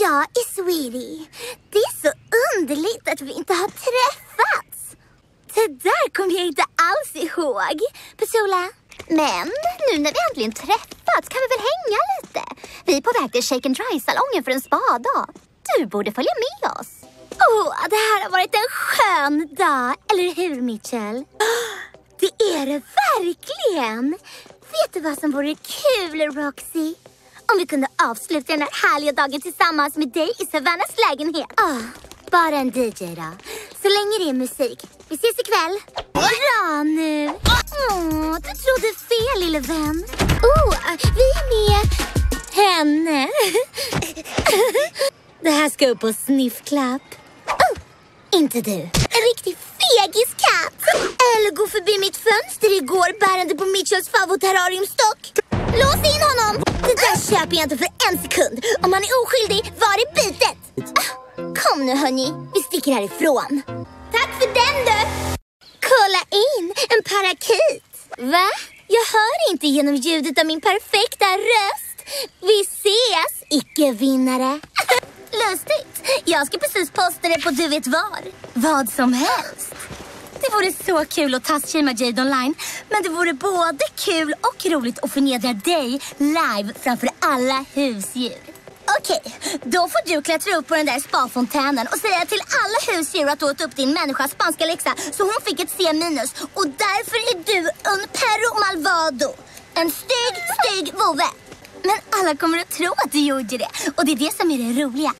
Ja, Sweetie. Det är så underligt att vi inte har träffats. Det där kommer jag inte alls ihåg. Pessola. Men nu när vi äntligen träffats kan vi väl hänga lite? Vi är på väg till Shake and Dry-salongen för en spadag. Du borde följa med oss. Det här har varit en skön dag. Eller hur, Mitchell? Det är det verkligen. Vet du vad som vore kul, Roxy? Om vi kunde avsluta den här härliga dagen tillsammans med dig i Savannahs lägenhet. Bara en DJ då. Så länge det är musik. Vi ses ikväll. Bra nu. Du trodde fel, lille vän. Vi är med henne. Det här ska upp på sniffklapp. Inte du. En riktig fegiskatt. Eller gå förbi mitt fönster igår bärande på Mitchells favoritterrariumstock. Lås in honom. Det där köper jag inte för en sekund. Om han är oskyldig, var är bitet? Kom nu hörni, vi sticker härifrån. Tack för den du. Kolla in, en parakit. Va? Jag hör inte genom ljudet av min perfekta röst. Vi ses, icke-vinnare. Lustigt, jag ska precis posta det på du vet var. Vad som helst. Det vore så kul att taskkima Jade online. Men det vore både kul och roligt att förnedra dig live framför alla husdjur. Okej, då får du klättra upp på den där spafontänen och säga till alla husdjur att du åt upp din människas spanska läxa så hon fick ett C-. Och därför är du un perro malvado. En stygg vovve. Men alla kommer att tro att du gjorde det. Och det är det som är det roliga.